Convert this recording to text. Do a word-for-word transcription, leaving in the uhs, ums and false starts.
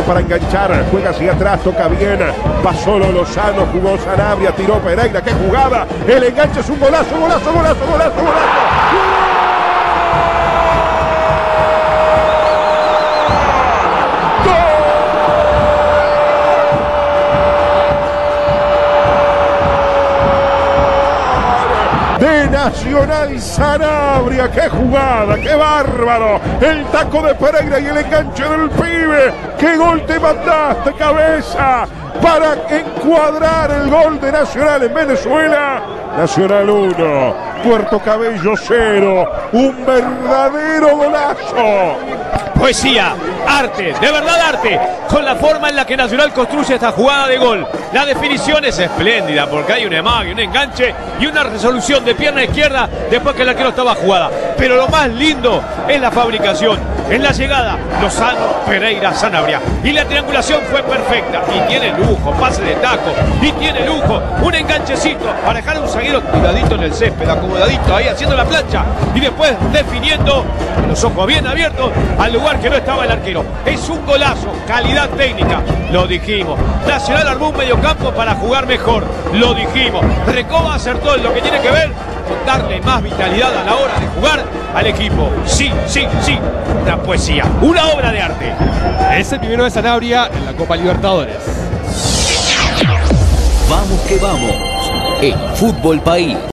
para enganchar, juega hacia atrás, toca bien, pasó Lozano, jugó Sanabria, tiró Pereira, qué jugada, el enganche es un golazo, golazo, golazo, golazo, golazo. De Nacional Sanabria, qué jugada, qué bárbaro, el taco de Pereira y el enganche del pibe, qué gol te mandaste, cabeza, para encuadrar el gol de Nacional en Venezuela. Nacional uno, Puerto Cabello cero, un verdadero golazo. Poesía, arte, de verdad arte, con la forma en la que Nacional construye esta jugada de gol. La definición es espléndida porque hay un emague, un enganche y una resolución de pierna izquierda después que el arquero estaba jugada. Pero lo más lindo es la fabricación, es la llegada, Lozano, Pereira, Sanabria. Y la triangulación fue perfecta y tiene lujo, pase de taco y tiene lujo, un enganchecito para dejar a un zaguero tiradito en el césped, acomodadito ahí haciendo la plancha y después definiendo con los ojos bien abiertos al lugar que no estaba el arquero. Es un golazo, calidad técnica, lo dijimos. Nacional armó un mediocampo para jugar mejor, lo dijimos. Recoba acertó en lo que tiene que ver con darle más vitalidad a la hora de jugar al equipo. Sí, sí, sí, una poesía, una obra de arte. Es el primero de Sanabria en la Copa Libertadores. Vamos que vamos, en Fútbol País.